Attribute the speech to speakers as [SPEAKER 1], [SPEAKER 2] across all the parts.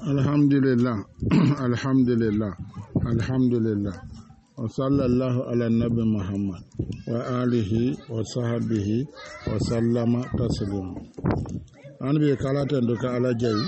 [SPEAKER 1] Alhamdulillah, alhamdulillah, alhamdulillah. Wa sallallahu ala nabi Muhammad wa alihi wa sahbihi wa sallama taslima. An bi kalatan duka ala jayi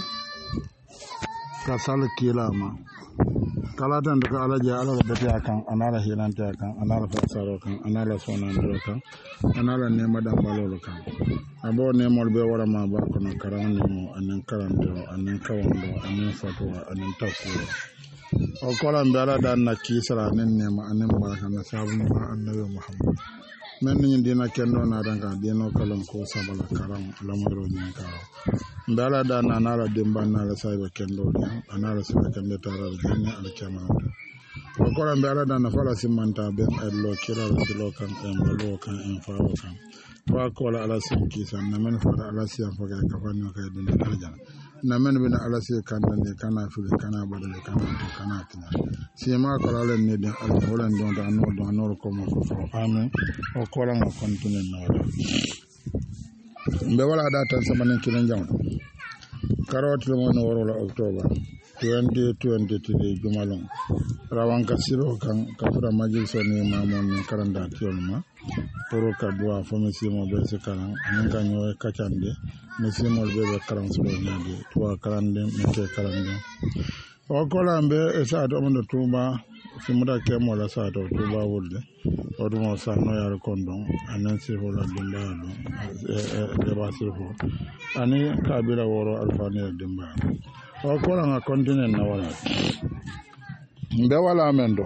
[SPEAKER 1] ka sal kilama. Kalatan duka ala jayi ala bati akan anala hilante akan anala fasaro kan anala sonan kan anala nema dan balolo kan. Abo nemol be wara ma ba kono karan nemo anen karando anen kawando anen fatwa anen tafsir o kola mbara dan na kisra anen nema anen baraka na sabu ma annabi Muhammad men ni dina kendo na danga dino kalon ko sabala karam lamoro nyin ka mbara dan na nala demban na la sayba kendo anala sayba kendo tarar janna al kamata o kola mbara dan na fala simanta ben adlo kira lo kan en balo kan en fawo kan wa kola ala sin kisan na men fara ala siya faga kafanyo kay dun arjana na men bina ala siya kanda ne kana fili kana badale kana tina sima kola len ne den ala holan don da no ko mo ko amen o kola ngo kontinen na wala mbe wala da tan sama ne kilen jaw karot le mo no wala october 2023 jumalon rawan kasiro kan kafra majil so ne mamon ne karanda tiolma poro kadwa fo mesimo be se karan anan ganyo kachande mesimo be karan so nyade to karande meke karande o kolambe e sa do mo tuba simuda ke mo la sa do tuba wulde o do mo sa no yar kondon anan se ho la dimba no de ba se ho ani kabila woro alfani dimba o kola nga continent na wala mbe wala mendo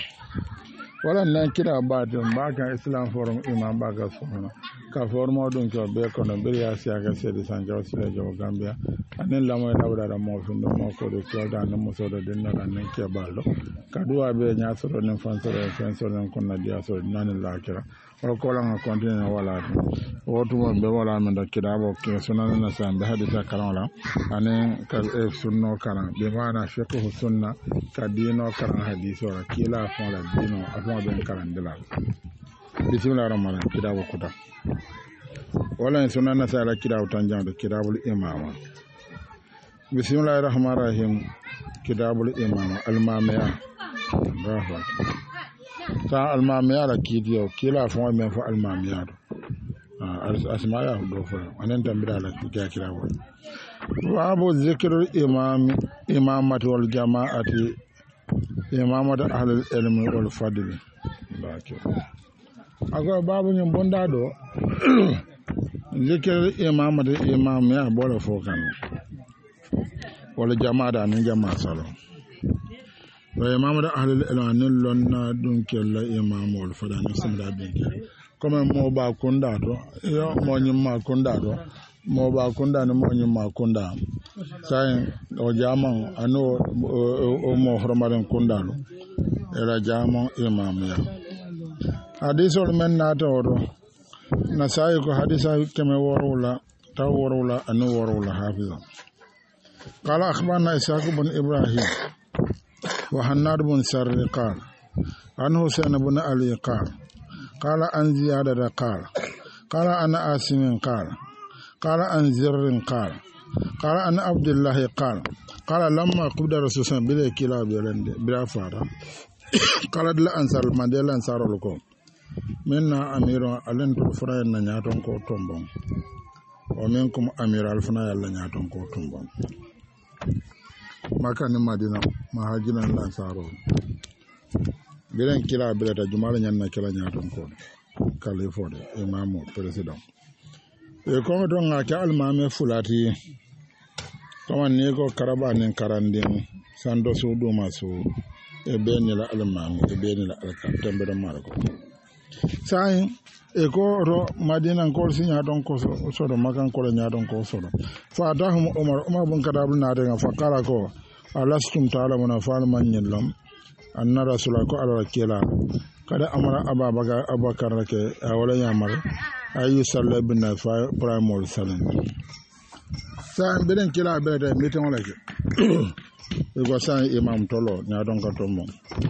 [SPEAKER 1] wala nan kira baatun baka Islam Forum imam baka sona ka formo dun ko be kono be ya siya ga sedi sanjo sile jo Gambia anen la moy lawda da mo findo mo ko do ko da no mo so do den na nan ke ballo kadua be nya so do nen fansoro sensor nen konna dia so nan la kira o ko la nga continue wala o to mo be wala men da kira bo ke sona na sambe hadisa kalala anen ka sunno karan be mana fiqh sunna ka dino karan hadiso kila fa la dino afon ben karan de la bismillahir rahmanir rahim kira bo kuda wala sunna na sala kira utanjan de kirabul imama bismillahir rahmanir rahim kitabul imama almamiya rafa ta almamiya la kidiyo kila fon men fa almamiya do asmaya do fa anen tambira la kira wa babu zikrul imamati wal jamaati imamati ahlul ilmi wal fadli baki ago babu nyum bonda do zikrul imamati imamiya bola fo kan wala jama'a da nan jama'a salo wa imamu da ahlul ilmi lonna dun kella imamu wal fadani sun da bin kuma mo ba kunda to yo mo nyima kunda to mo ba kunda no mo nyima kunda sai o jama ano o mo hormaren kunda lo era jama imamu ya hadisul men na to na sai ko hadisa keme worula taw worula anu worula hafiza قال أخبرنا إسحاق بن إبراهيم وحناد بن سر قال عن حسين بن علي قال عن زيادة قال عن آسم قال عن زر قال عن عبد الله قال لما قبض رسول الله بلا كلا بلا فارا قال لا أنصار ما دل أنصار لكم منا أمير ألن تفرا نياتون كو تومبون ومنكم أمير الفنا يلا نياتون كو تومبون maka ni madina mahajiran lansaro biren kila bilata jumala nyanna kila nyaton ko kalifode imamu president e ko don ngaka almame fulati to ne ko karaba nen karandin sando sudu masu e benila almame e benila alka tembe do marko sai e ko ro madina ko sinya don ko so do makan ko nya don ko so do fa dahum umar bun kadabul na de fa kala ko alastum ta'ala muna fal man yallam anna rasula ko ala kila kada amara abakar ke wala yamar ayu sallallahu bin fa primol salam sa beden kila bede meeting wala ke e go sa imam tolo nya don ka tombo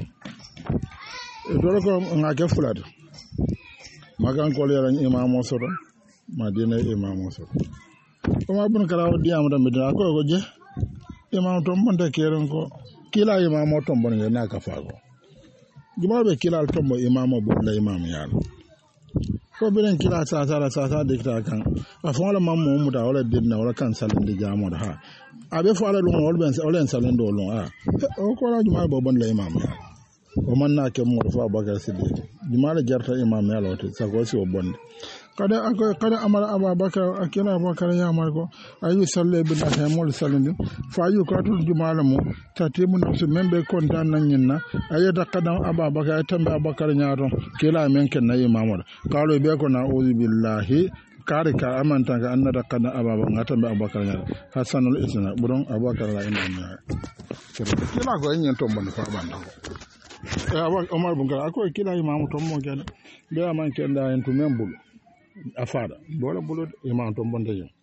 [SPEAKER 1] e do ko ngake fulad magan ko leran imam soro madina imam soro ko ma bun kala diam da medina ko je imam tombonta keren ko kila imamo tombonge na ka fago jumaɓe kilal tombo imamo bolla imam yalo ko biren kila sasa dikta kan a fon la mammo muta wala dinna wala kan salinde jamoɗo ha aɓe fo ala ɗum olen salinde o lon o ko la jumaɓe bo bonla imam yalo o manna ke moɗo fo aboubacar siddiq jumaɗo jarta imam yalo wote sago si o bonde kada amara ababakar akila abubakar yamar ko ayu salle bin ahemol salinde fa ayu ko atul jumala mo tatimu nafsu membe kontan nan nyinna ayata kadam ababakar tambe abubakar nyaaton kila men ken na imamoda kalo be ko na uzu billahi kare ka amanta ga annata kada ababa ngata be abubakar nyaaton hasanul isna buron abubakar la imam kila ko nyen to bon fa banda Omar Bungar ako kila imamu to mo gele be aman ken da en to membul afada bola bolo imam to bonde yo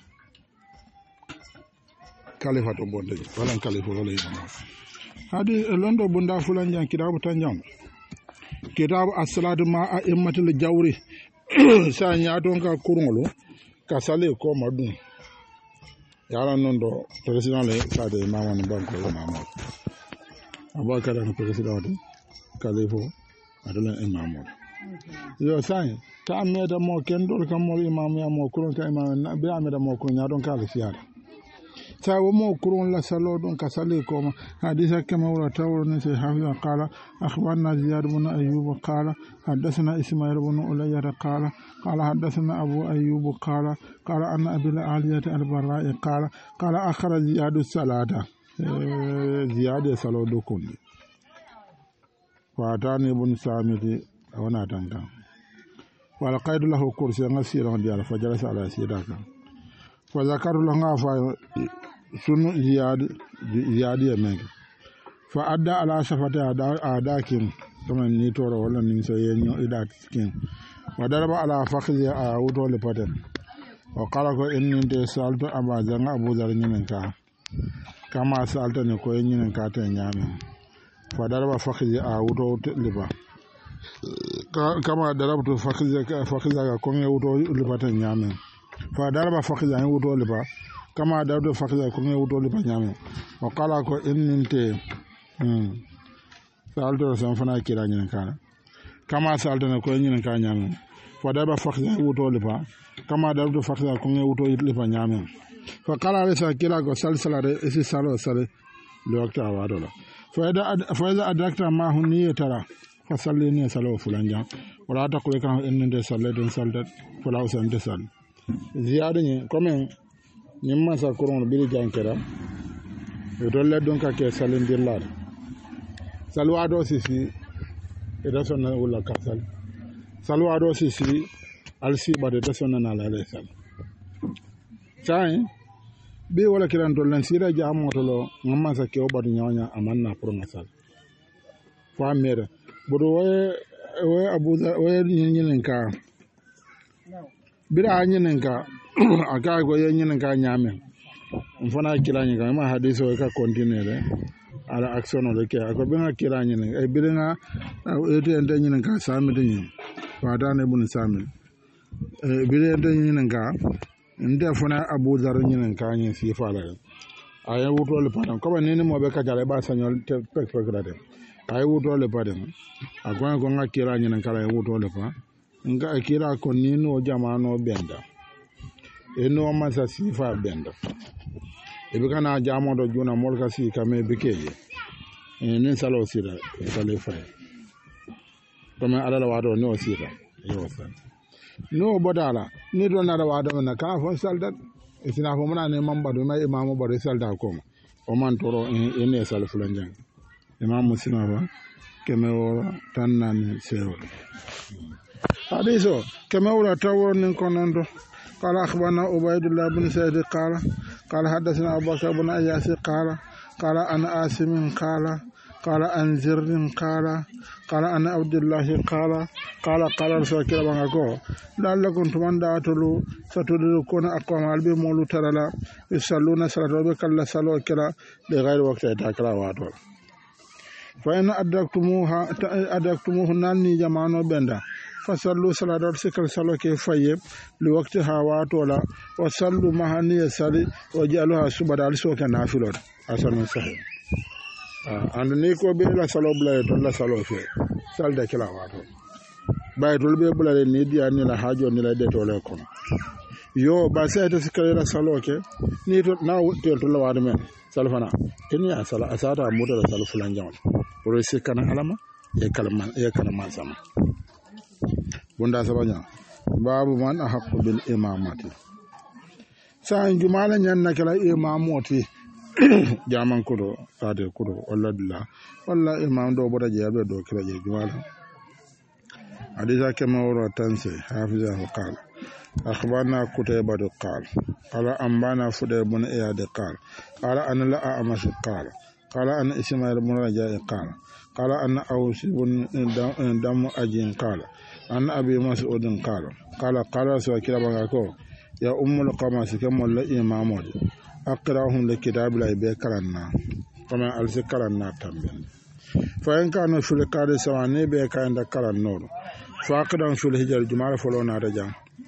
[SPEAKER 1] khalifa to bonde yo wala khalifa wala imam hadi londo bunda fulan jan kitabu tanjam kitabu as-salatu ma a'immatul jawri sa nya don ka kurngolo ka sale ko madun yala nondo president le sa de imam an banko imam abakara no president khalifa adala imam yo sai ta ameda mo kendol kam mo imam ya mo kuron ka imam na be ameda mo kuron ya don ka le fiara ta wo mo kuron la salo don ka sale ko ma hadisa kama wala tawr ne sai hafiza qala akhbarna ziyad ibn ayyub qala hadathana isma'il ibn ulayya qala hadathana abu ayyub qala anna abil aliyat al-barra'i qala akhara ziyad salata ziyad salo do kun wa tani ibn samiti wana tanga wala qaidu lahu kursi ngasira ndi ala fajara sala sidaka fa zakaru lahu fa sunu ziyadi yamenga fa adda ala shafati adakin kama ni toro wala ni so yenyo idakin wa daraba ala fakhzi a wuto le paten wa qala ko inni de salto aba janga abu zar nyinen ka kama salto ne ko nyinen ka te nyame fa daraba fakhzi a wuto le ba kama darabtu fakhiza ko nge wuto libata nyame fa daraba fakhiza nge wuto liba kama darabtu fakhiza ko nge wuto liba nyame wa qala ko inninte salto san fana kira nyen kana kama salto ne ko nyen ka nyame fa daraba fakhiza wuto liba kama darabtu fakhiza ko nge wuto liba nyame fa qala resa kira ko salsalare isi salo sale lo wakta wadola fa ida adrakta ma hunniya tara fasalli ne salo fulanja wala ta ko kan ennde salle den salda fula usan de sal ziyade ni comme nyimma sa koron biri jankera e dolle don ka ke salendir la salwado sisi e da sonna wala kasal salwado sisi alsi bade da sonna na la sal sai be wala kiran dollan sira jamo to lo nyimma sa ke obadu nyawnya amanna pour ngasal fa mere bodo we abuza we nyinin ka bira nyinin ka aga go nyinin ka nyame mfana kila nyinga ma hadiso ka continue ala action le ke ako bina kila nyinin e bina ete ente nyinin ka sami dinyi fata ne bun sami e bira ente nyinin ka nde fana abuza nyinin ka nyin si fala aya wuto le patam ko ne mo be ka jale ba sanyol te pek grade ay wuto le padem agwa ko ngakira nyina kala ay wuto le pa nga akira ko nino jamano benda eno masa sifa benda e be kana jamo do juna mol ka si kame bikeje enen salo sira sale fa kama ala la wado no sira yo san no bodala ni do na da wado na ka fo salda isina fo mona ne mamba do na imamu bari salda ko o man toro ene sal fulanjang imam muslim ba keme wora tan nan sewol hadiso keme wora tawor nin konondo qala akhbarna ubaydullah ibn sa'id qala hadathana abubakar ibn ayyas qala ana asim qala an zirr qala ana abdullah qala rasul banga ko dalakum tumanda tulu satudu kono akoma albe molu tarala isalluna salatu be kala salo kala de ghairi waqti ta kala wato fa in adaktumuhu nanni jamano benda fasallu saladat sikal saloke faye li waqtiha watola wa sallu mahaniya sali wa jaluha subadal soka nafilot asan sahih andu ni ko be la salo bla to la salo fe salde kila wato bay tol be bla ni dia ni la hajo ni la de to le kono yo ba sai ta sikal la saloke ni to na to la wado men salfana kini asala asata muta la salo fulan jamal pour sikana alama e kalman sama bunda sabanya babu man ahqqu bil imamati sa jumala nyanna kala imamoti jaman kudo sade kudo walla imam do boda je do kila je jumala hadisa kama wara tanse hafizahu qala akhbarna kutayba qala ambana fuday bun iyad qala ana la a'mash qala ana ismail bun raja qala ana awsi bun dam ajin qala ana abi mas'ud qala sa kila bangako ya ummul qamas kama la imamodi aqra'uhum li kitabillahi bi karanna kama al-zikranna tambin fa in kana fil qadi sawani be kanda karan noro fa aqdan fil hijr jumal folo na da jam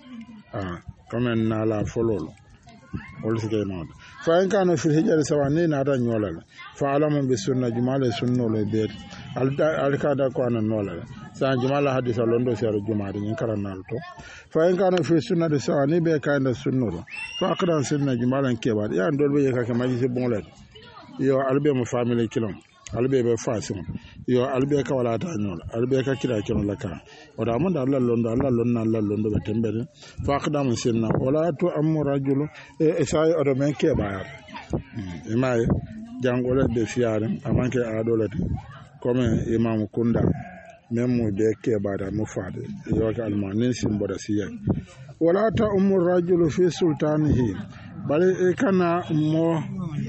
[SPEAKER 1] kama na la fololo wol sikay non fa in kana fil hijr sawani na da nyolal fa alamu bi sunna jumal sunno lo be al kada ko anan nolal sa jumal hadisa londo sero jumal ni karanna to fa in kana fi sunna de sawani be kanda sunno fa aqdan sunna jumalan keba ya ndol be ka maji se bon let yo albe mo family kilom albe be fasim yo albe ka wala ta nyol albe ka kira kilom laka wada mun da Allah londo be tembere fa aqdan sunna wala to am rajul e sai odo men keba imay jangole de fiaren amanke adolati comme imam kunda même de keba da mufade yo ka almanin simbo da siya wala ta umur rajul fi sultanihi bale e kana mo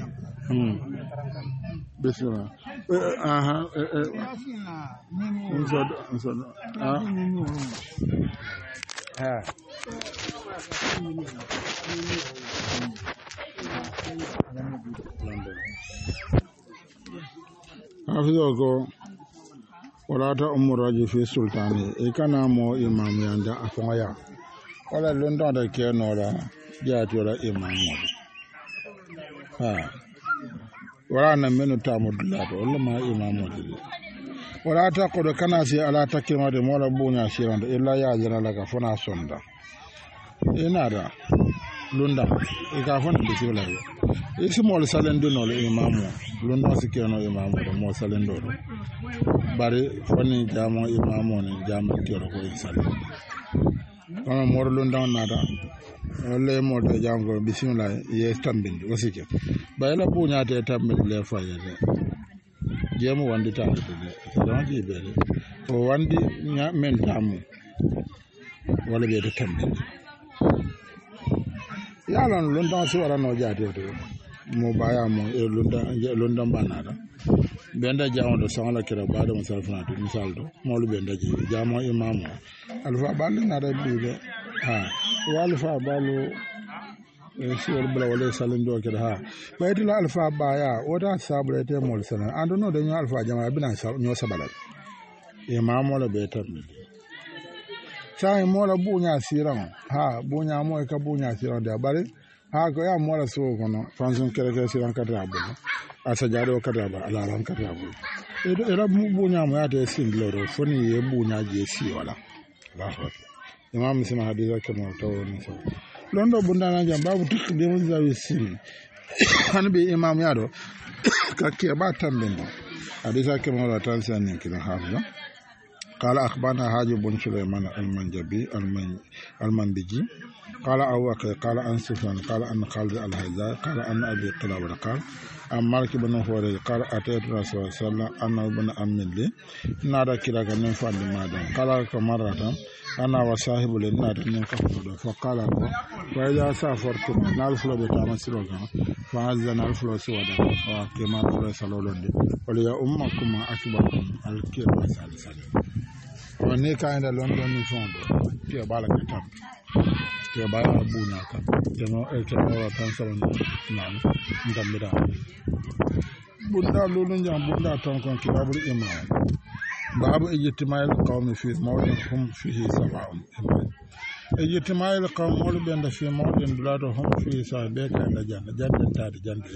[SPEAKER 1] bismillah aha insod hafizo wala ta umur rajul fi sultani e kana mo imam yanda afonya wala london da ke nora ya tora imam wala na menu tamudullato wala ma imam wala ta ko kana si ala takima de mola bunya siranda illa ya jira laka fona sonda ina da lunda e ka fona de sibla isi mol salendo no le imam lunda sikeno imam do mo salendo do bari foni jamo imam ni jamo kero ko salendo kama mor lunda nada wala mo to jango bismillah ye tambindi wasike bayla bunya te tambindi le fayede jemu wandi ta de don di bele o wandi nya men tamu wala be de tambindi yalan lunda so wala no jate to mo baya mo lunda banada benda jawondo sangala kira bada mo salfana to misal do mo lu benda ji jamo imam alfa balle ngada bibe walfa balu si wal bla wala salindo kida ha baytula alfa baya wada sabure te mol sanan ando no de alfa jama bina nyo sabala imam wala betam sai mola bunya siran bunya mo ka bunya siran da bare ko ya mola so kono fanson kere siran kadra bu asajado kadra ba ala ran kadra bu era bunya mo ya de sindloro foni ye bunya je si wala imam sima hadisa kama tawoni so londo bundana jam babu tukki de mun zawi sin hanbe imam yado kakke ba tambendo hadisa kama la tansan ni kina hafla قال أخبرنا حاج بن سليمان المنجبي المنبجي قال أوكي قال أن سفيان قال أن خالد الهيزاء قال أن أبي قلابة قال أن مالك بن حويرث قال أتيت رسول الله صلى الله عليه وسلم أنا بن أمي لي نادى كلا كان فاند مادام قال كمرة أنا وصاحب لي نادى نكفر فقال فإذا سافرتم نالفلو بتامسلوكا فعزنا الفلو سودا وكما قال صلى الله عليه وسلم وليا أمكم أكبركم الكبر سالسا wani kayan da london ni fondo ke bala ka tam ke bala bunya ka ke no tan salon nan ndamira bunda lolun jam bunda ton kon kitabul imam باب اجتماع القوم في موضع هم فيه سواء اجتماع القوم مول بند في موضع بلاد هم فيه سواء بك دجان تاد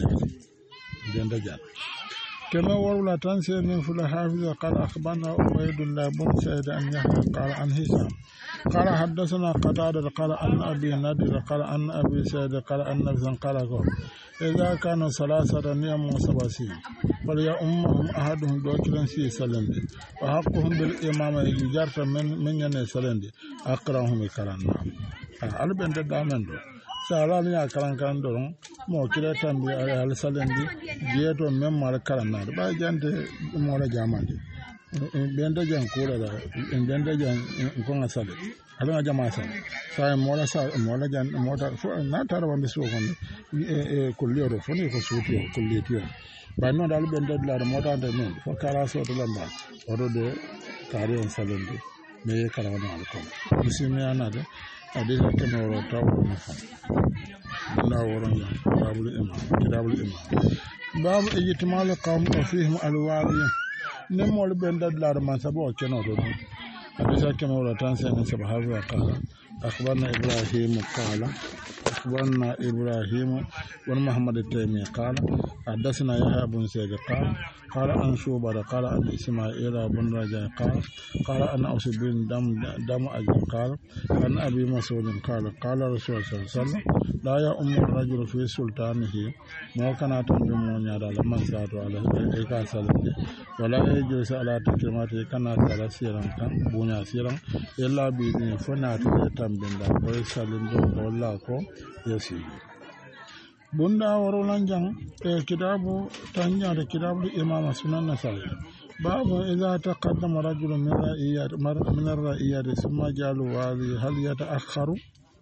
[SPEAKER 1] جان دجان كما ورلا تنسي من فل حافظ قال أخبرنا عبيد الله بن سعيد أن يحيى قال عن هشام قال حدثنا قتادة قال أن أبي نضر قال أن أبي سعيد قال أن نبي قال إذا كانوا ثلاثة نيام وسباسين فليؤمهم أحدهم دوكلا سي سلندي وحقهم بالإمامة يجارت من ين سلندي أقرأهم كلانا على بنت دامن دو سالام يا كلان دون mo kire tambi al salendi jeeto mem mal kalana ba jante mo la jamande bende jan kula da bende jan ko ngasale ala jama sa sa mo la jan mo ta na tar wande so kon kulliyo do foni ko suutiyo kullitiyo ba non dal bende la mo ta de non fo kala so to lamba odo de tare en salendi me kala wona al ko musimi anade adisa kenoro taw na fa لا ورنا كتاب الإمام باب اجتماع القوم وفيهم الوالي نمول بندد لا ما سبوا كنو دون حديث كما ولا تنسى من سبحانه قال أخبرنا إبراهيم قال أخبرنا إبراهيم بن محمد التيمي قال حدثنا يحيى بن سعيد قال عن شوبة قال عن إسماعيل بن رجاء قال عن أوس بن دم أجل قال عن أبي مسعود قال رسول الله صلى الله عليه وسلم لا يؤم الرجل في سلطانه ما كان تنجمون على من ساعته على إيكا سلطه ولا يجلس على تكريماته كان على سيران بنيا سيران إلا بإذن فنات تنبين لا ويسلم الله كو يسير bunda warolan jang kitabu tanya da kitabu imam sunan nasai babu idza taqaddama rajulun min ar-ra'iyat thumma jalu wali hal yata'akhkharu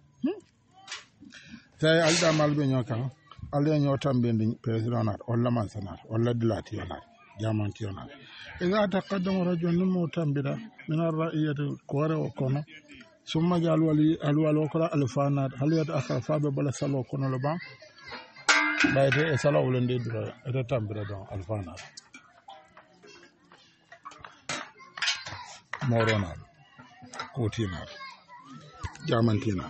[SPEAKER 1] sai alda malbe nyoka alda nyotam bendi president wala man sanar wala dilati wala jamanti wala idza taqaddama rajulun mutambida min ar-ra'iyat kore kono thumma jalu wali alwalo kala alfanat hal yata'akhkharu fa bala salo kono lo ba bayte e sala wulende dura ete tambira don alfana moronal kotinar jamantina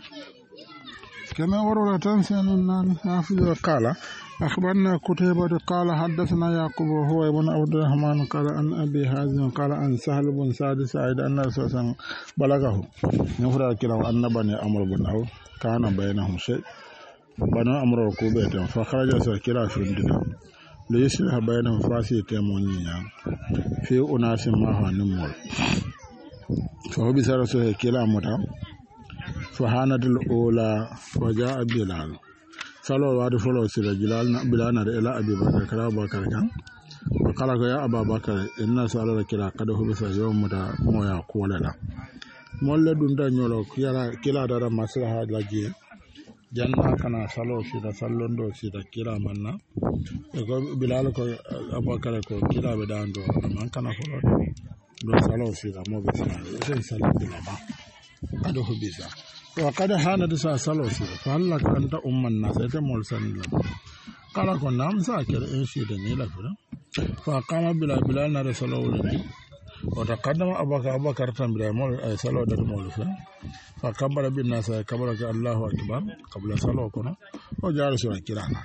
[SPEAKER 1] كما ورد تنسين النار حافظ قال أخبرنا كتيبة قال حدثنا يعقوب وهو ابن عبد الرحمن قال عن أبي حازم قال عن سهل بن سعد سعيد أن رسول الله بلغه نفر كلا أن بني عمرو بن عوف كان بينهم شيء بنو عمرو كوبيت فخرج سكلا في الدنيا ليصلح بينهم فاسي تيمونيا في أناس ما هو نمول فهو بسرسه كلا متى فهانت الأولى وجاء بلال صلوا وعد فلو سير بلال إلى أبي بكر كلا بكر كان وقال يا أبا بكر إن سأل كلا قد هو بس يوم متى مويا كولا مولا دوندا نيولو كلا دارا مسلها لاجي janna kana salo sida sallondo sida kira manna ko bilal ko abakara ko kira be dando man kana folo do salo sida mo be sen salo bila ba ado hubisa wa kada hana da salo sida fa Allah kanta umman nas ita mol sanilla kala ko nam sa kere en sida ni la fa qama bilal na da salo wala وتقدم أبو بكر تنبيه مول سلو ده مول فكبر بالناس كبر الله أكبر قبل سلو كنا وجالس كيرانا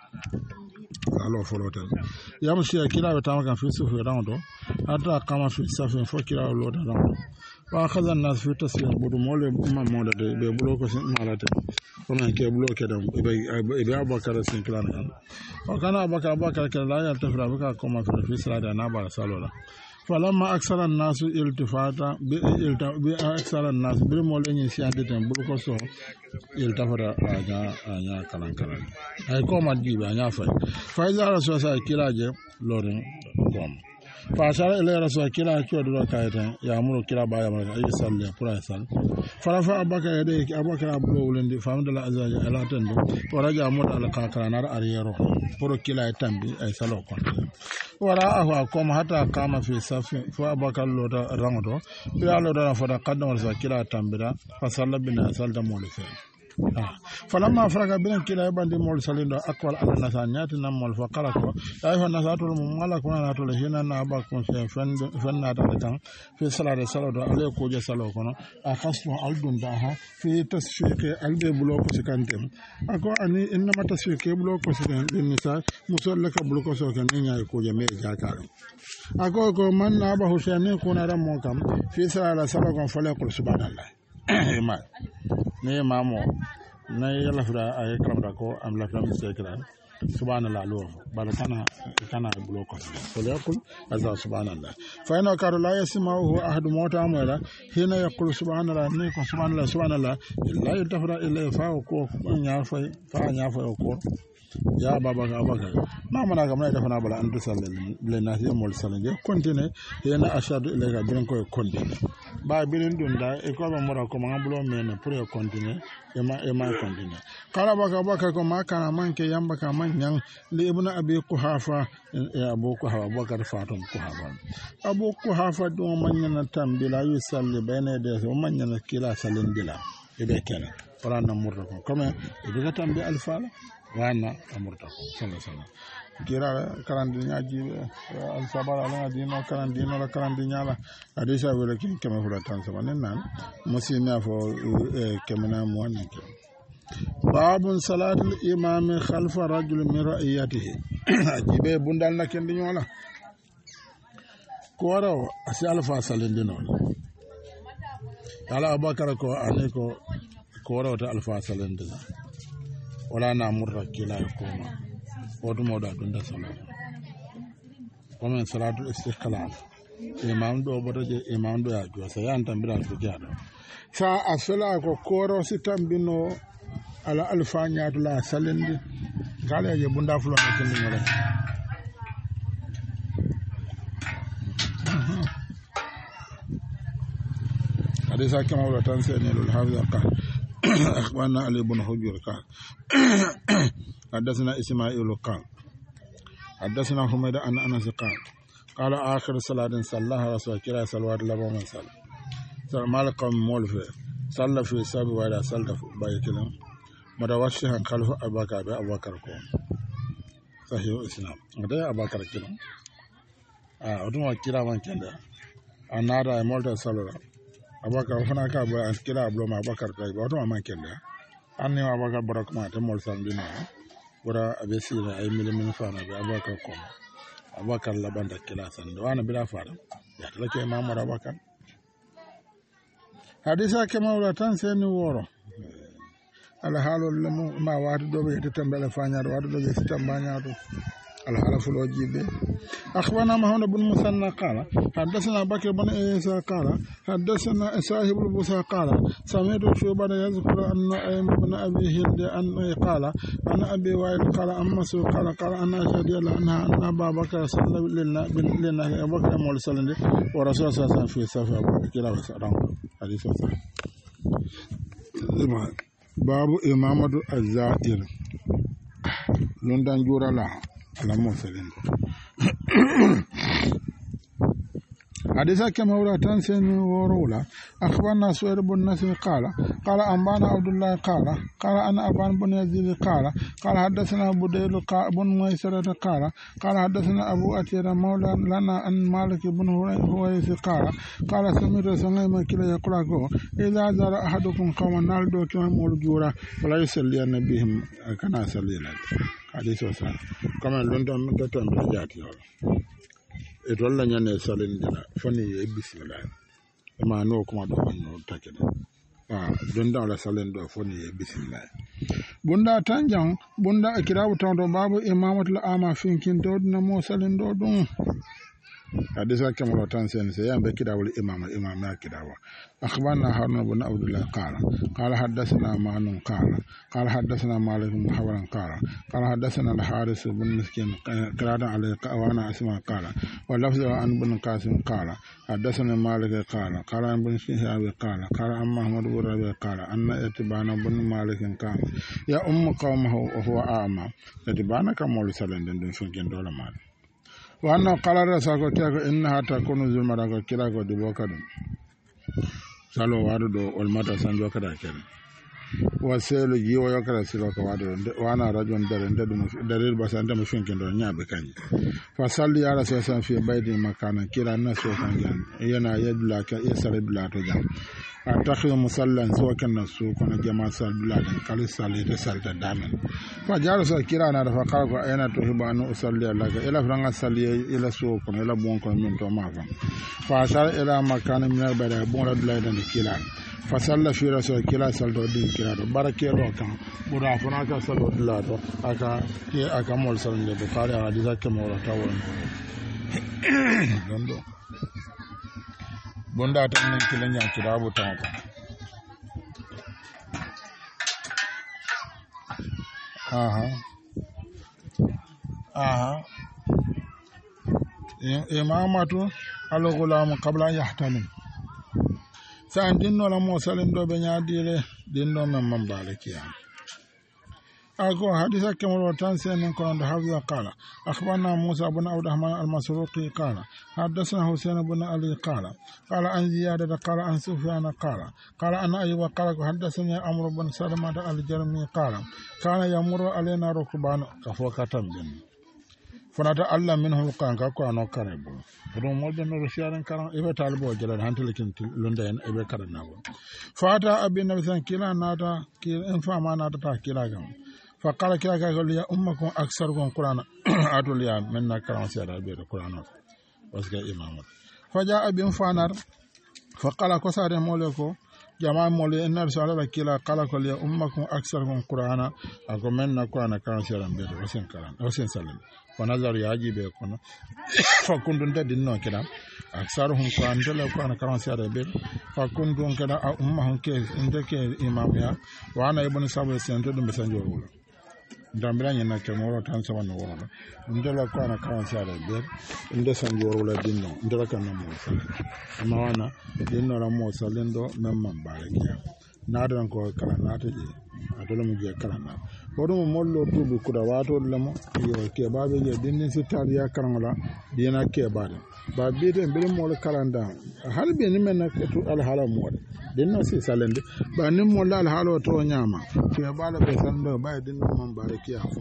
[SPEAKER 1] سلو فلوتن يمشي كيرا بتاعه في سوف راندو حتى قام في السفن فكيرا لودا راندو وأخذ الناس في تسليم بدو مول ما مول ده ببلوك مالته ومن كي بلوك ده إبي أبو بكر سنكلان وكان أبو بكر كلا يلتفت بكا كما في سلادة نابا سلو لا فلما أكثر الناس التفاتا بأكثر الناس برمول إني سيادتهم بلوكسو التفت أنيا كلام أي كوما جيبا أنيا فإذا رسول الله كلاجة لورين كوم فأشار إلى رسول كلا كيودو كايتن يأمر كلا بايا مرة يصلي كلا يصلي فرفع أباك يديك أباك أبلو ولندي فهمت الله عز وجل ألا تندو ورجع مد على كاكرا نار أريرو برو كلا يتنبي أي سلو كنت وراءه أقوم حتى قام في صف فأباك اللودا رمضو بيا اللودا فتقدم رسول كلا تنبدا فصلى بنا صلى مولفين falamma faraga bilen kila bandi mol salindo akwal ala nasa nyati na mol fa kala ko ay fa nasa to mo mala ko na to le hina na ba ko se fen na ta kan fi salade salado ale ko je salo kono a khasnu aldun da ha fi tasfiqi albe bulo ko sikantem ako ani inna ma tasfiqi bulo ko sikan din nisa musalla ka bulo ko so kan nya ko je me jakaro ako ko man na ba husani ko na ram mo kam fi salade salado kon fale ko subhanallah ma ne mamo na yala fura ay kramda ko am la fam sekran subhanallah lo bala kana bulo ko so yakul azza subhanallah fa ina karu la yasma'uhu ahad mota amara hina yaqul subhanallah ne ko subhanallah illa yatafra illa fa ko nya fa ko ya baba ga baba mama na ga mai da fana bala an dusalla le na ya mol salanje continue yana ashadu ila ga bin ko continue ba bilin dun da e ko ba mora ko ma bulo men pour continue e ma continue kala baka ko ma kana man ke yamba ka man nyang li ibnu abi quhafa abu quhafa bakar fatum quhafa abu quhafa do man nyana tambila yusalli bayna de so man nyana kila salin bila e be kene ora na murdo ko comme e be tambi alfala wana amurta sana kira karandinya ji al sabara la dino karandinya la adisa wala kin kema fula tan sama nan musina fo kemana mo ne babun salatul imam khalfa rajul min ra'iyatihi ajibe bundal na ken dinyola ko waro asi alfa salindino ala abakar ko aniko ko waro ta alfa salindino wala na murra kila koma wato moda dunda salatu kuma salatu istiqlal imam do bodoje imam do ya jo sa yan tambira su jado sa asala ko koro sitambino ala alfanya dula salindi kala je bunda fulo na kindi ngore hadisa kama wala tansani lil hafiz qal أخبرنا علي بن حجر قال حدثنا إسماعيل قال حدثنا حميد عن أنس قال آخر صلاة صلىها رسول الله صلى الله عليه وسلم صلى مالك مولفه صلى في سبع ولا صلى في بيتنا متوشها خلف أبو بكر كون صحيح الإسلام هذا أبو بكر كلام أدوما كلام من كذا أنا را مولد صلى abakar fana ka ba kira ablo ma abakar kai ba to ma kenda anni ma abakar barak ma te mol san dina wara abesira ay milimin fana be abakar ko abakar la banda kila san do ana bila fara ya talake ma mara abakar hadisa ke mawla tan sen woro ala halol lamu ma watu do be tambale fanyar watu do be tambanya do الحلف الوجيب أخبرنا محمد بن مثنى قال حدثنا بكر بن عيسى قال حدثنا صاحب البصرى قال سمعت شعبة يذكر أن نعيم بن أبي هند أن قال أن أبي وائل قال أن مسعود قال أن أشهد عنها أن أبا بكر صلى لنا أبو بكر مولى صلى ورسول صلى الله عليه وسلم في صفا كلا وسلام حديث صحيح باب إمامة الزائر لندن جورا لا على موسلين حديث كما ولا تنسين ورولا أخبرنا سوير بن نصر قال أنبانا عبد الله قال أنا أبان بن يزيد قال حدثنا بديل بن ميسرة قال حدثنا أبو أتير مولى لنا أن مالك بن هويس قال سمعت سمعنا كلا يقول إذا زار أحدكم قوما نالدو كما مولجورا ولا يسلي بهم كنا سلينا حديث وسلام كما لندن تتم بجاتي etolla nyane salindira fani e bismillah ma no kuma do no takene donda la salindo fani e bismillah bunda tanjang bunda akirabu tawdo babu imamatul ama finkin do na mo salindo dum hadisa kama tansen se yambe kidawul imam kidawa akhbarna harun ibn abdullah qala hadathana ma'nun qala hadathana malik ibn hawaran qala hadathana al-haris ibn miskin qala alayhi qawana asma qala wa lafzu an ibn qasim qala hadathana malik qala ibn shihab qala amma muhammad ibn rabi qala anna itibana ibn malik qala ya ummu qawmahu wa huwa a'ma itibana kamul salanden dun finkin dola mal wanna qala rasako tiago innaha takunu zulmara ko kila ko dibo kadum salo wadu do ol mata sanjo kada ken waselu jiwo yokara silo ka wado wana rajon dare dalil basan da mushin kin do nyabe kan fa salli ala sasan fi bayti makana kila naso kan yana yadla ka yasal bila to jam atakhi musallan so kan nasu kana jama sal bila dan kali sali ta salta damen fa jaro so kila na da fa ka ko ayna to hibanu usalli ala ga ila franga salli ila so ko ila bon ko min to ma fa sal ila makana min bada bon radla dan kila fasalla fira so kila saldo din kila do barake do kan bura fana ka saldo dilla do aka mol salde be fare hadisa ke mo ra tawon dondo bonda tan nan kila nya kira bu tan ko imamatu al-ghulam qabla yahtalim sa'an dinno la mo salen do be nyaadire dinno men man balakiya ako hadisa kemro tan sen ko ndo hawza qala akhbarna musa ibn abdurrahman al-masruqi qala hadathana husayn ibn ali qala an ziyada qala an sufyan qala an ayyub qala hadathani amr ibn salama al-jarmi qala kana yamuru alaina rukban kafokatan bin fanata allah min hol kanka ko ano karebo don mo den no siaran karan ibe talbo jala hantel kin londa en ibe karana go fata abin nabi san kila nata kila en fama nata ta kila gam fa qala kila ka ya ummakum aksar gon qur'ana atul ya men na karan siara be qur'ana wasga imam fa ja abin fanar fa qala ko sare mole ko jama mole en nar sala kila qala ko ya ummakum aksar gon qur'ana ako men na qur'ana karan siara be wasen karan wasen salam wanazar yaji be kono fa kundun da dinno kida aksaruhum ko andela ko ana karan siara be fa kundun kada umma hanke indeke imam ya wana ibn sabu sento dum sanjo wala ndambira nyina kemoro tan sawan wala ndela ko ana karan siara be inde sanjo wala dinno ndela kan mo amma wana dinno la mo salendo memman barakiya nadan ko kala nataje adolo mu je kala na bodo mo mollo tubu kuda wato lamo yo ke babe je dinni sitariya karangola dina ke bade ba bide mbele mo le kalanda halbe ni men to al hala mo dinno si salende ba ni mo la al halo to nyama ke bala be sando ba dinno man baraki afo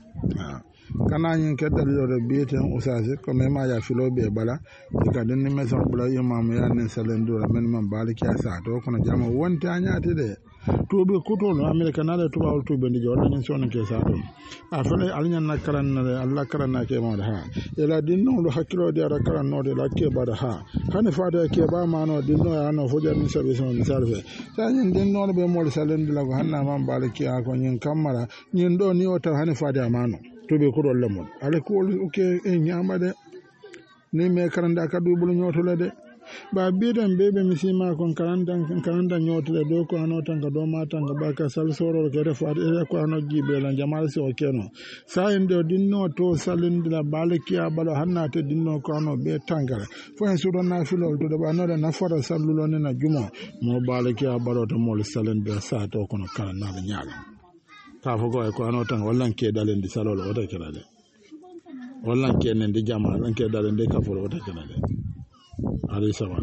[SPEAKER 1] kana yin ke dalilo de bite usase ko me ma ya filo be bala ka dinni meso bula imam ya nen salendo men man baraki asa to kono jama wonte anyate de tobe kutolo america nale to bawol tobe ndi jodda nyen sonon ke sato a fele alnyan nakaran na allah karana ke ma ha ela dinno do hakilo de ara karan no de la ke bada ha hani fada ke ba ma no dinno ya no foja min sabe so misal fe ta nyen dinno be mol salen de la ko hanna man balaki a ko nyen kamara nyen do ni o ta hani fada ma no tobe kutolo lemon ale ko ke e nyama de ni me karanda ka du bulu nyotole de ba bidan bebe misima kon karanda nyotule do ko anotan ga do matan ga baka sal soro ke refa e ko ano jibe lan jamal so keno sa inde dinno to salin dila balaki abalo hannate dinno ko ano be tangara fo en sudo na filo to do ba no na fara sallulo ne na jumo mo balaki abalo to mo salin be sa to kono kala na nyaala ta fo ko anotan wallan ke dalen di salolo wata kirade wallan ke nen di jamal lan ke dalen de ka fo wata kirade ali sawan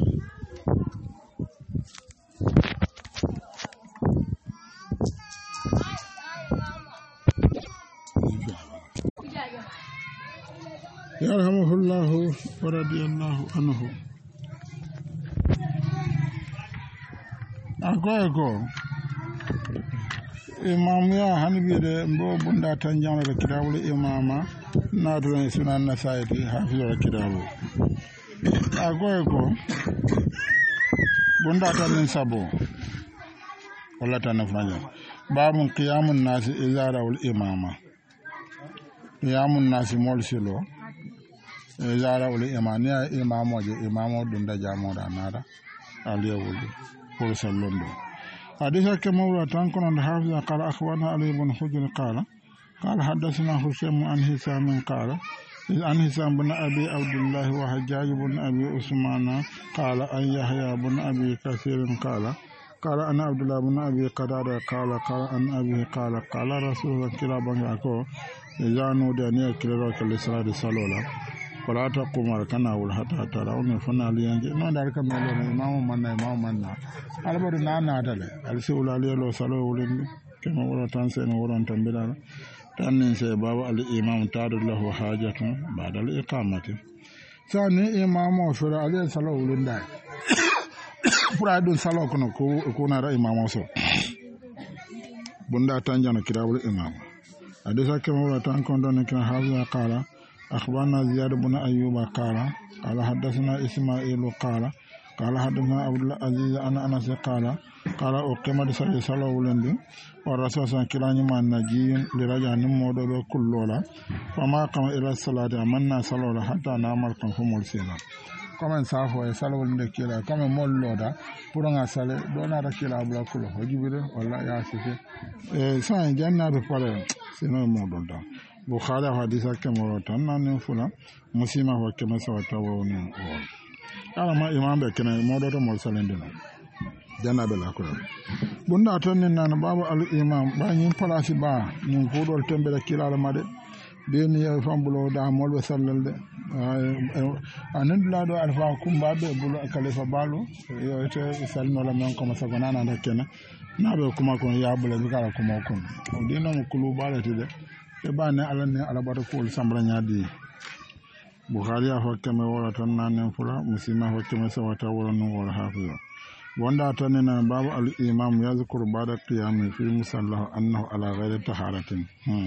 [SPEAKER 1] yarhamuhullahu wa radiyallahu anhu agogo imam ya hanbi de mbo bunda tan jamla de kitabul imama na do sunan nasaiti hafizul kitabu agogo bunda tan sabo wala tan fanya babun qiyamun nasi izara wal imama qiyamun nasi mol silo izara wal imania imamo je imamo dunda jamo da nada aliyawul pour sallondo hadisa ke mawla tan kono hafiza qala akhwana ali ibn hujr qala hadathana husaym an hisam qala عن هشام بن أبي عبد الله وحجاج بن أبي عثمان قال أن يحيى بن أبي كثير قال أنا عبد الله بن أبي قتادة قال أن أبي قال رسول الله كلا بن يعقوب إذا نودي أن يكلوا كالصلاة صلولا fala taqum kana wal hatta tarawna fana liyange no dal kam melo imam manna albadu nana dale al sewla lelo salo wulen kema wala tan sen woron tambila tan se baba al imam tadu lahu hajatun ba'da al iqamati sani imam o fura al salo wulen dai fura dun salo ko na ra imam so bunda tanjana kitabul imam hadisa kama wala tan kon don kan hawa qala akhbarna ziyad ibn ayyub qala حدثنا إسماعيل قال حدثنا عبد العزيز أنا أنس قال أقيمت صلاة ولندن والرسول صلى الله عليه وسلم نجي لرجع نمودو كلولا فما قام إلى الصلاة أمنا صلاة حتى نعمل كم فمول سينا كما سافو يسال ولند كلا كما مول لودا پورanga sale dona da kila abla kulo hojibire walla ya sike sa janna be pare sino modon da bukhari hadisa kama tan nan fula muslima wa kama sawata wa ni ala ma imam be kana modo to mol salende no janna be la kulo bunda ton nan babu al imam ba nyin palasi ba nyin fudol tembe da kila ma de beni ya fambulo da mol be sallalde anan lado alfa kumba be bulo khalifa balu yo te salno la men ko ma sagona na kena na be kuma ko ya bula bi kala kuma ko dino mo kulu balati de e bane ala ne ala bata ko sambra nyaadi bukhari ya hokkeme wala tan nan fula muslima hokkeme sawata wala no wala hafiyo wanda tan na babu al imam yazkuru ba'da qiyami fi musallahu annahu ala ghairi taharatin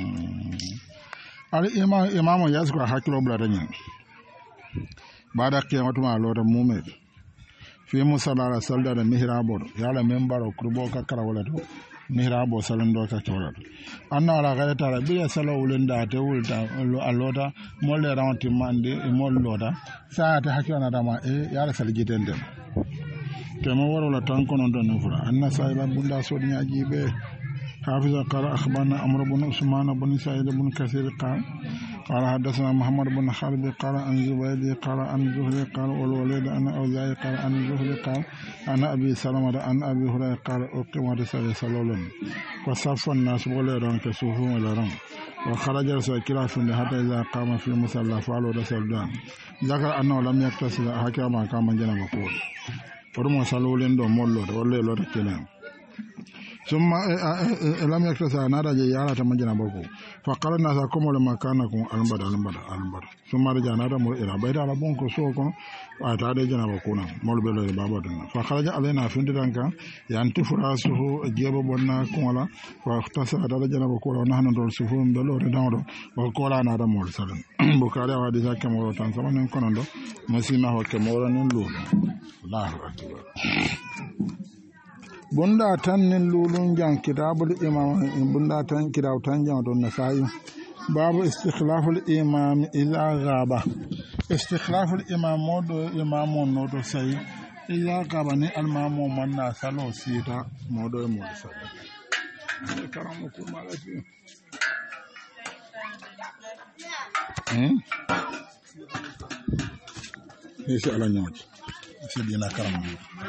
[SPEAKER 1] al imam yazkuru hakilo bladanya ba'da qiyamatu ma lota mumed fi musalla salda da mihrabo yala membaro kurbo ka kara wala to mihrabo salando ka tawala anna ala ghairi tahara bi sala ulenda te ulta alota molle rawanti mande e molloda sa ta hakilo na dama yala saljitende كما ورلا تانكون دون فلا أن سائل بن داسود نجيبه حافظ قال أخبرنا عمرو بن عثمان بن سعيد بن كثير قال حدثنا محمد بن خالد قال عن زبيد قال عن زهري قال والوليد عن أوزاعي قال عن زهري قال عن أبي سلمة عن أبي هريرة قال أقيمت صلاة وصف الناس وليران كسوفهم وليران وخرج رسول الله حتى إذا قام في المصلى فعلوا رسول ذكر أنه لم يقتصر حكما كما جنب قول فرما سالولين دو مولو ولا لو تكلم ثم لم يكتسى نادى يارا تمجنا بوكو فقال الناس كم لما كانكم البر ثم رجع نادى مول الى بيت على بونكو سوكو اتادي جنا بوكونا مول بلو بابا فخرج علينا فندرانك يانتي فراسه جيبو بنا كولا واختصى على جنا بوكو ونحن دول سفون بلو داودو وكولا نادى مول سلام بوكاري حديث كما وتان سمن كونندو مسيما وكمورا نلو الله اكبر bunda tan nin lulun jan kitabul imam bunda tan kitab tan jan don nasai babu istikhlaful imam idza ghaba istikhlaful imam modo imam no sai idza ghaba ni al mamu manna salo sita modo mo sai karamu ko malati ni ala nyoti sidina karamu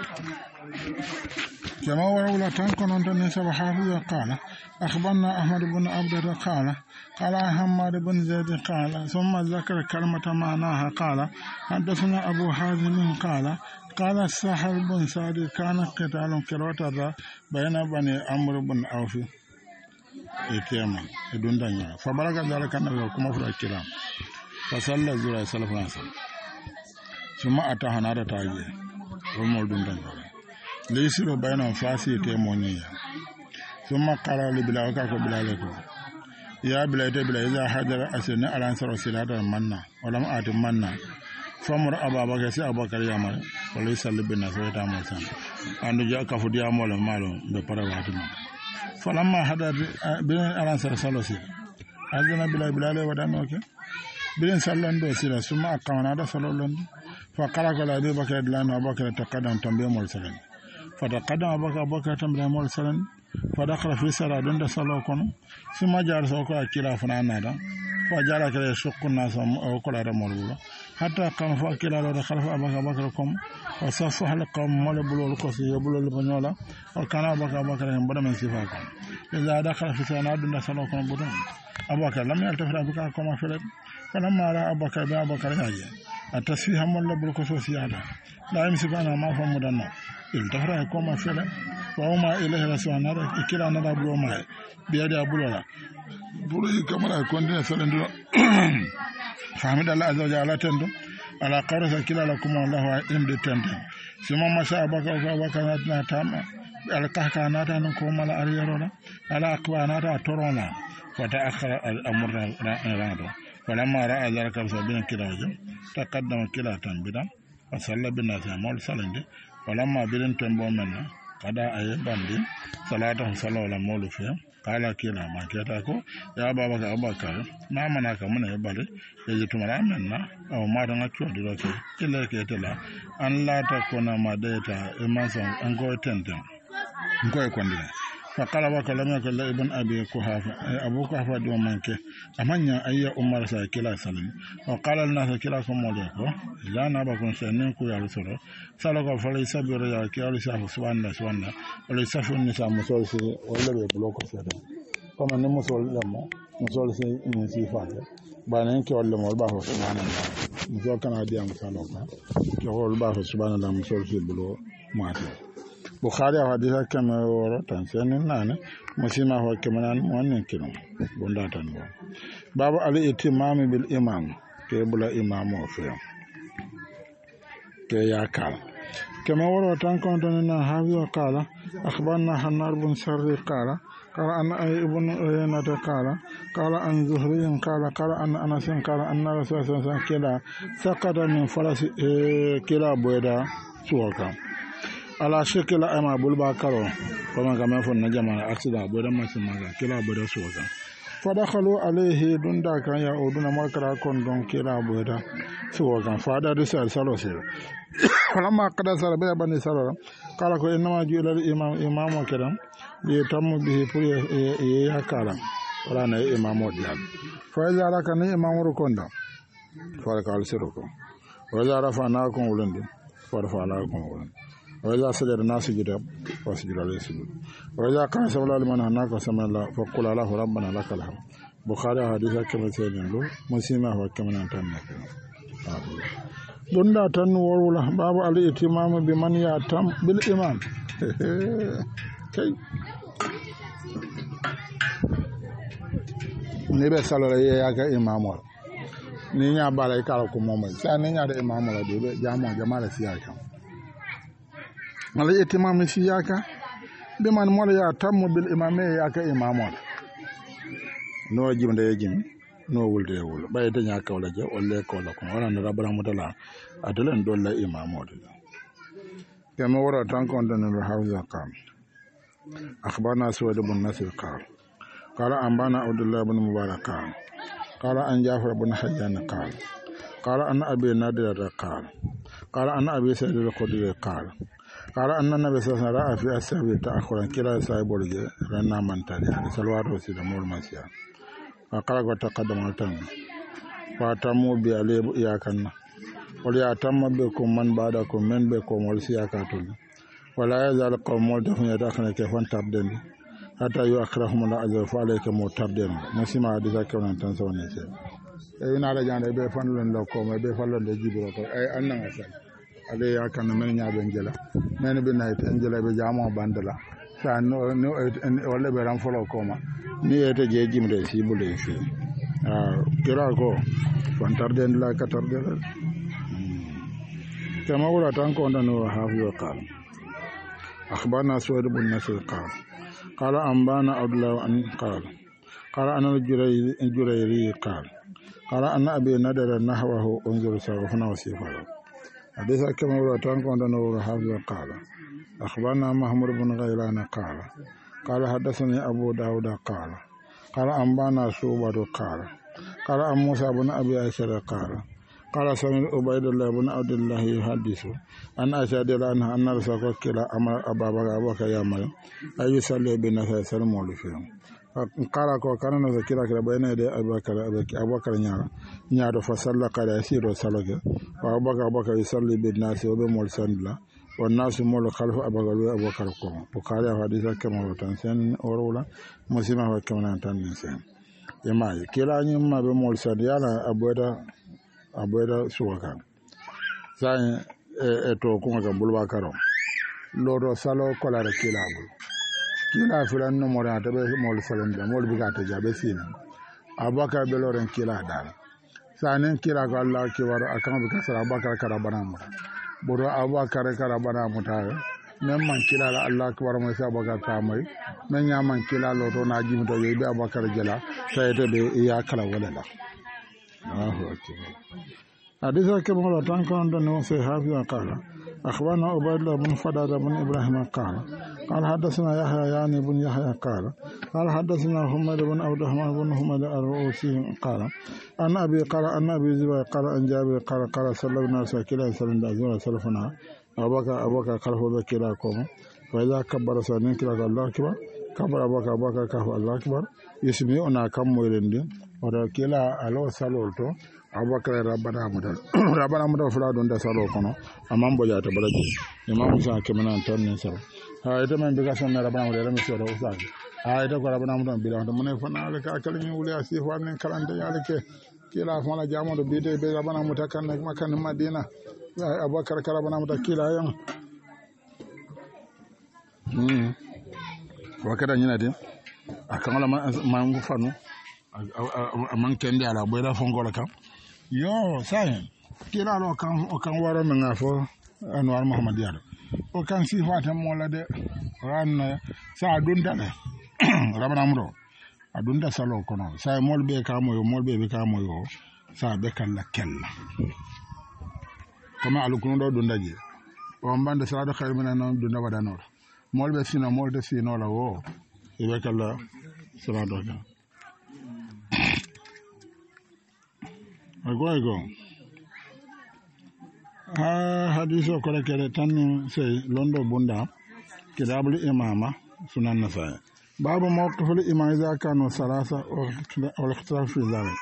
[SPEAKER 1] كما ورولا تنكون أنتني سبحانه قال أخبرنا أحمد بن عبد قال حماد بن زيد قال ثم ذكر كلمة معناها قال حدثنا أبو حازم قال الساحر بن سعد كان قتال كروتا بين بني عمرو بن عوف إتياما دون دنيا فبلغ ذلك النبي كما في الكلام فصلى الظهر صلى الله عليه وسلم ثم أتى هناك تاجي ومول دون دنيا ليسرو بينهم فاسي تيمونيا ثم قال لبلاوكا كبلالكو يا بلايت بلا إذا حجر أسنى على أنصر سلاد المنى ولم آت المنى فمر أبا بكر سي أبا بكر يامر وليس لبنا سويتا موسى أن جاء كفدي أمول مالو بپرواتنا فلما حضر بين على أنصر سلوسي أذن بلا ودانوكي بين سلندو سيلا ثم أقامنا هذا سلولند فقال أبي بكر دلان أبا بكر تقدم تنبيه مرسلين فتقدم أبو بكر تنبيه مرسلين فدخل في سرى دون سلوكم ثم جار سوكا كلا فنانا فجار كلا يشق الناس أو كلا رمولولا حتى قام فاكلا لو دخل أبو بكركم وصفح لكم مول بلول كوسي يبلول البنيولا وكان أبو بكر ينبدا من صفاكم إذا دخل في سرى دون سلوكم بدون أبو بكر لم يلتفت أبو بكر كما فلت فلما رأى أبو بكر ياجي التسفيه مول بلوكو سوسيادا لا يمسك أنا ما فمدنا التفرع يكون فعلا وهما إليه رسول الله إكلا نرى بلو ماي بيدي أبولا بلو كما يكون دين سلندو فحمد الله عز وجل على تندو على قرص كلا لكم الله إمد تندو سيما ما شاء بكر ناتام على كهكا ناتام كوما لا أريرولا على أقوى ناتا تورونا فتأخر الأمر رادو فلما رأى ذلك الرسول كلا وجم تقدم كلا تنبدا فصلى بالناس مول سلندي فلما بلن تنبو منا قدا أي بندي صلاته صلى ولا مول فيه قال كلا ما كيتاكو يا بابا أبوكر ما منعك من يبالي يجتمع منا أو ما دعنا شو دلوقتي إلا كيتلا أن لا تكون ما ديتا إمانسون أنكو تنتم أنكو يكوندي فقال وكل ما كل ابن أبي كهافة أبو كهافة دومانك أمانيا أي أمر ساكلا سلم وقال الناس كلا كموليكو إذا نبكون سنينكو يا رسول سالك فليس برياك يا رسول سوانا وليس في النساء مسولسي ولا بيبلوك سيدا كما نمسول لما مسولسي نسي فاتح بانين كي ولا مولباه سبحان الله مسول كان عادي مسالوكا كي ولا سبحان الله مسولسي بلو ماتي Bukhari hadisa kama woro tanseni nane musima ho kamanan wannan kinu bunda tan bo babu ali itimam bil imam ke bula imam o fe ke yakal kama woro tan kon don na hawi qala akhbarna hanar bin sarri qala قال أن ابن أيينة قال أن زهري قال أن أنس قال أن رسول الله صلى الله عليه وسلم كلا سقط من فرس كلا بودا سوكا ala shekela ama bulba karo kuma ga mafon na jama'a aksida bodan masu maga kila boda soza fadakhalu alayhi dunda kan ya oduna makara kon don kila boda soza fada da sai salose falamma qada sara be bani sara kala ko inma ju ila imam kiram bi tamu bihi pur ya kala wala na imam dial fa iza raka ni imam rukonda fa kala siroko wa iza rafa na kon wulande fa rafa ala kon wulande وإذا سجد الناس سجد وسجد عليه سجود وإذا كان سبب لمن هناك سمع الله فقل له ربنا لك الحمد بخاري حديث كما سيدنا له مسلم هو كما نتمنى بندا تنور ولا باب الاتمام بمن يتم بالإمام كي نبي صلى الله عليه إمام ni nya bala ikala ko momo sa ni nya de imam la de jamo jamala siyaka malay itimam siyaka be man mo ya tammu bil imame yaka imamon no jimde yejim no wulde wul bayde nya kawla je olle ko la ko wala na rabra mudala adulen dolla imamode kama wara tan kon dan hawza qam akhbarna suwad ibn nasir qala ambana abdullah ibn mubarak قال أن جعفر بن حيان قال أن أبي نادر قال أن أبي سعيد الخدري قال أن النبي صلى الله عليه وسلم رأى في أسابيع تأخرا كلا سايب ولجي رنا من تالي سلوات وسيد مول مسيا فقال وتقدم التم فاتموا بألي إياكنا وليأتم بكم من بعدكم من بكم ولسياكاتون ولا يزال قوم ولدهم يدخلن كيف تبدن حتى يؤخرهم الله عز وجل عليك متبدل مسيما حديثا كون تنسوني سي اي نالا جاندي بي فانلون لو كوم بي فالون دي جيبو ko ay anna ngasal ale yakan men nyaabe ngela men bi nayt ngela be jamo bandala sa no wala be ran folo koma ni ete je jimde si bule fi kira ko fantarden la katarden kama wala tan ko ndano hafi wa qal akhbarna suwaid ibn nasir قال أنبانا عبد الله قال أنا الجريري قال أن أبي ندر نحوه انظر سوفنا وصفه حديث كما ورتان كون دنو حافظ أخبرنا محمود بن غيلان قال حدثني أبو داود قال أنبانا شعبة قال أن موسى بن أبي عائشة قال سمع عبيد الله بن عبد الله يحدث أن أشهد عنها أن رسول الله أمر أبا بكر يا مريم أي يصلي بالناس سلم ولفهم قال كان ذكر بين يدي أبو بكر نيار فصلى قال يسير صلاه وأبو بكر يصلي بالناس وبمول سندلا والناس مول خلف أبو بكر قوم بخاري حديث كما وتنسن أورولا مسلم كما تنسن yema kila nyimma be mol sadiyala aboyda suwaka sai to kuma ga bulba karo lodo salo kola da kila filan no mora ta be mol salen da mol biga ta jabe sina abaka be loren kila dal sanen kila ga Allah ki war akan bi kasara abaka karabana mu bodo abaka karabana mu ta men man kila la Allah ki war mai sa abaka ta mai men ya man kila lodo na jimu to be abaka jala sai ta be ya kala wala la Allahu akbar hadisa ke mo tan kan don no se hafi qala أخبرنا عبيد الله بن فضالة بن إبراهيم قال حدثنا يحيى يعني بن يحيى قال حدثنا حميد بن عبد الرحمن بن حميد الرؤوسي قال أن أبي زبير قال أن جابر قال صلى الله عليه وسلم كلا سلفنا أبو بكر قال هو كلاكم فإذا كبر سنين كلا الله أكبر كبر أبو بكر كهو الله أكبر يسمعنا كم ويرندين ولكلا ألو سالولتو abakar rabana mutal fula don da salo kono amam boja ta balaji imam musa kemana ton ne sala ha ita man biga son rabana mutal rami so da usa ha ita ko rabana mutal bila to mun fa na ka kalmi wuli asi fa ne kalanta ya lake kila fa la jamo do bide be rabana mutal kan makan madina abakar rabana mutal kila yan wakada nyina de akamala mangu fanu amman kende ala boyda fongola kam yo sai kila lo kan waro men afo anwar muhammad yado o kan sifata mola de ran sa dunda de rabana muro adunda salo kono sai molbe ka moyo be ka moyo sa be kan la kella kama alukuno do dunda je o mbande sa do khayr men non dunda wadanor molbe sino molde sino la wo be kala sala do ga Ago. Hadiso kore kere tan say londo bunda kitabul imama sunan nasai. Babu mawqiful imam idza kanu salasa wal ikhtilaf fi dhalik.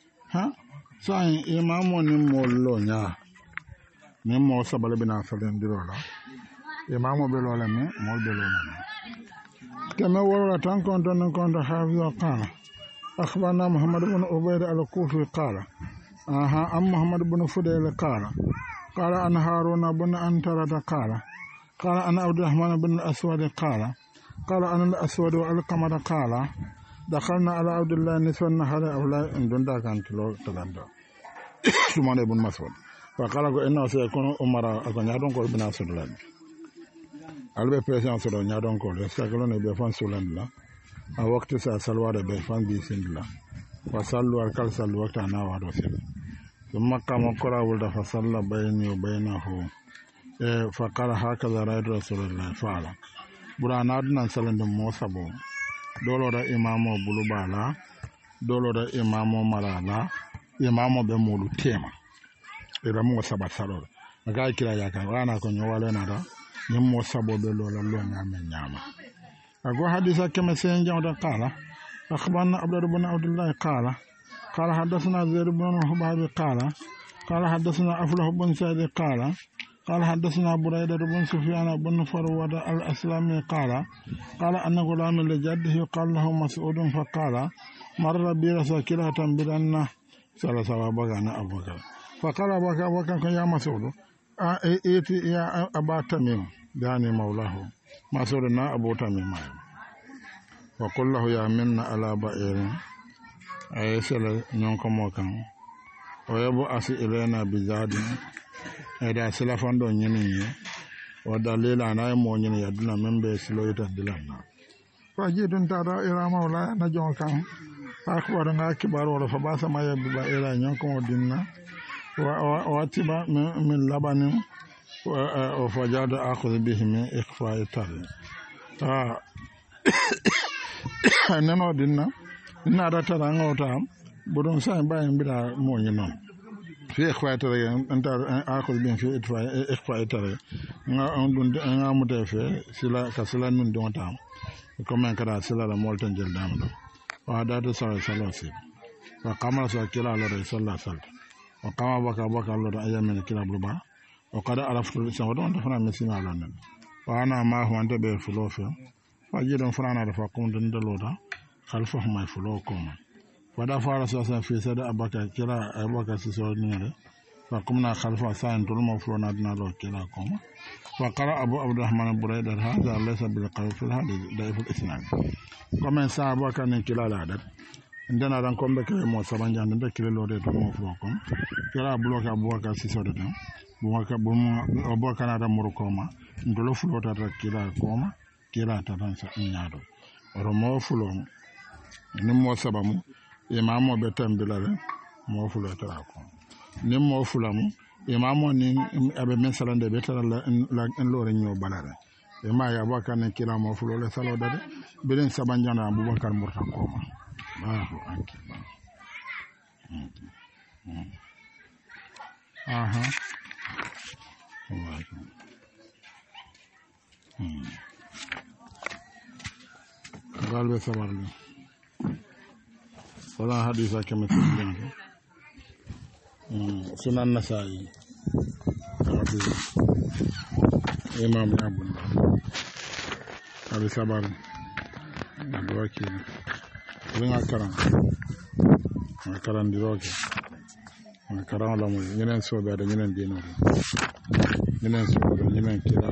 [SPEAKER 1] Sai imamo ni mollo nya. Ni mo sabale bina salen dirola. Imamo be lola mi mol be lola. Kama wala tan konto hafiza qala. أخبرنا محمد بن عبيد الكوفي قال أم محمد بن فضيل قال أن هارون بن أنترة قال أن عبد الرحمن بن الأسود قال أن الأسود والقمر قال دخلنا على عبد الله نصف النهار أولا إن دون كان تلو تلاندا سمان بن مسعود فقال إنه سيكون أمراء أكون يدون كل بنا سلان ألبي بريسيان سلان يدون كل سيكون يبيفان سلان لا a wakti sa salwada bai fan bi sindla fa sallu al kal sallu wakta na wado sil thumma qama qara wal fa salla bayni wa baynahu fa qala hakaza ra'aytu rasulullah fa'ala burana adnan salande mo sabo dolo da imamo bulubala dolo da imamo marala imamo be mulu tema ira mo sabat salo ga kira ya ka wana ko nyowale na da nyimo sabo be lola lo nyama أقول حديثا كما سينجا قال أخبرنا عبد الله قال حدثنا زيد بن حباب قال حدثنا أفلح بن سعيد قال حدثنا بريدة بن سفيان بن فروة الأسلامي قال أن غلام لجده قال له مسعود فقال مر بي رساكلة بدنا سلسوا بغانا أبو بكر فقال أبو بكر يا مسعود إيتي يا أبا تميم يعني مولاه مسعودنا أبو تميم وقل له يا من على بئر أيسل نونكم وكان ويبو أسي إلينا بزاد إذا سلفان دون ينيني ودليل أنا يموني يدنا من بيسلو يتدلنا فجيتن ترى إلى مولا نجون كان أخبرنا كبار ولا فباس ما يبقى إلى نونكم ودنا واتبا من لبن وفجاد أخذ به من إخفاء التالي neno dinna ina da tara ngota budon sai bayin bida mo nyino fi ikhwatare anta akul bin fi ikhwatare nga on nga muta fe sila kasila nun don tam ko men kada sila la molten jel dam do wa da to sala salasi wa qamara sa kila la sallallahu alaihi wa qama baka lo da ayamin kila bulba wa qad araftu sa wadon da fana mesina lanan wa ana ma huwa be filofe fajidon frana da fakum den de loda khalfa huma fulo koma wada fara sasa fi sada abaka kira abaka siso ne fa kumna khalfa sa'in tulma fulona dinalo kira koma fa qara abu abdurrahman burayda hadha laysa bil qawl fil hadith da'if al isnad comme ça abaka ne kila la dat ndana ran kombe ke mo sabanjan de kila lo de tulma fulo kom kira bloka abaka siso de tan abaka na da murkoma ndolo fulo ta kila koma kila ta tan sa nyaado oro mo fulo ni mo sabamu imamo be tambilale mo fulo ta ko ni mo fulamu imamo ni abe mesalande be tara la en lore nyo balare e ma ya baka ne kila mo fulo le salo dade beden sabanjana abubakar murta koma bahu anki aha galbe sabarle wala hadisa kama tijanga sunan nasai imam abun ali sabar doki linga karan diroke karan la mo ñeneen sobe da ñeneen dino ñeneen sobe ñeneen kila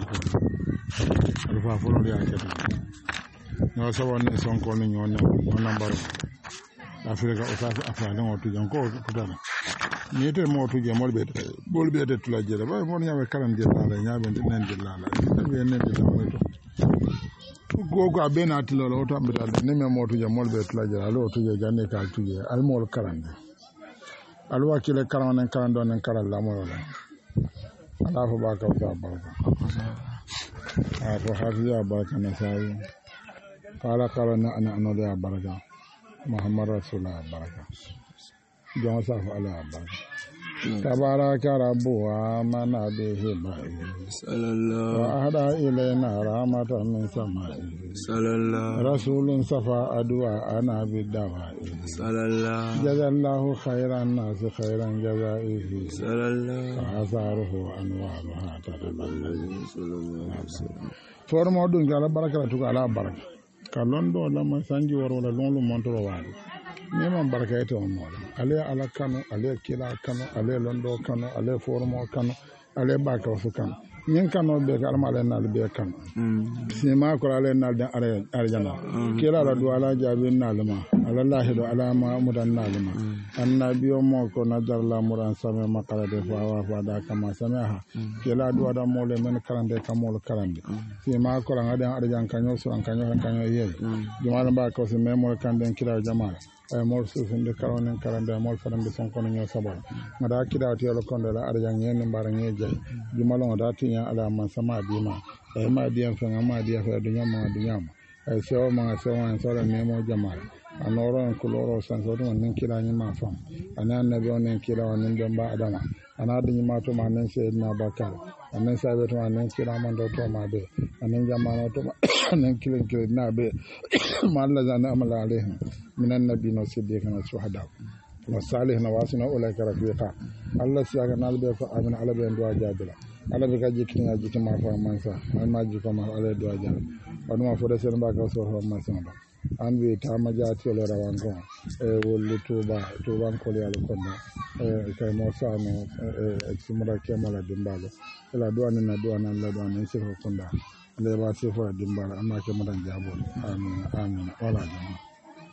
[SPEAKER 1] alfa folo ya kete no sabo ne sonko ni ñona nambar Afrika usasi afana ngo tujan ko kutana ni te mo tuje molbe bolbe de tula jere ba mo nyawe karan de la nyaabe nen de la be nen de la gogo abena tilo lo to ambita ne me mo tuje molbe tula jere lo tuje janne ka tuje al mol karan de al wakile karan nen karan don nen karan la mo la ala fo ba ka ba a fo hafiya baraka na sai kala kala na ana da baraka Muhammad Rasulullah baraka John Saf ala baraka tabaraka rabbu wa mana bihi ba'i sallallahu wa ahda ilayna rahmatan min sama'i sallallahu rasulun safa adwa ana bidawa'i sallallahu jazallahu khairan nas khairan jazaihi sallallahu azaruhu anwaruha tadaballu sallallahu alaihi wasallam formo dun gala baraka to ala baraka kalondo lama sanji worola lonlu montoro wali ni man baraka ete on mola ale ala kanu ale kila kanu ale londo kanu ale formo kanu ale baka fu kanu nyin kanu be kalma ale nal be kanu sima ko ale nal den arjana kila la du ala jabi nalma ala lahi do ala ma mudan nalma annabiyo mo ko nadar la muran sama makala de fa da kama samaha kila du ada mole men karande kamol karande sima ko la den arjan kanyo so kanyo ye jumal ba ko se memol kanden kila jamaa ay mol sufinde karonen karande mol farande sonkono nyo sabar ngada kidati yalo konde la arjan yen mbara ngeje jumalo ngada tinya ala man sama dima ay ma diam fa ma dia fa dunya ay sewa ma sewa en sala nemo jamaa anoro en kuloro sansodo nen kila nyima fam anan nabi onen kila onen demba adama anade nyima to manen sayyidina bakar anen sabe to manen kila man do to ma be anen jamano to anen kila na be malla zana amala alaihim minan nabiyina siddiqina shuhada wa salihina wasina ulaika rafiqa Allah siyaga nalbe ko amina alabe ndo ajabila alabe ka jikinya jikima fa mansa ma jikoma ale do ajabila waduma fo de sen ba ka so ho mansa an wi tama jati le rawango wolli tuban ko yalla konda kay mo sano simura kemala dimbalo ela duwana na duwana la duwana sirho konda le ba sifo dimbalo amma ke madan jabo amin wala jama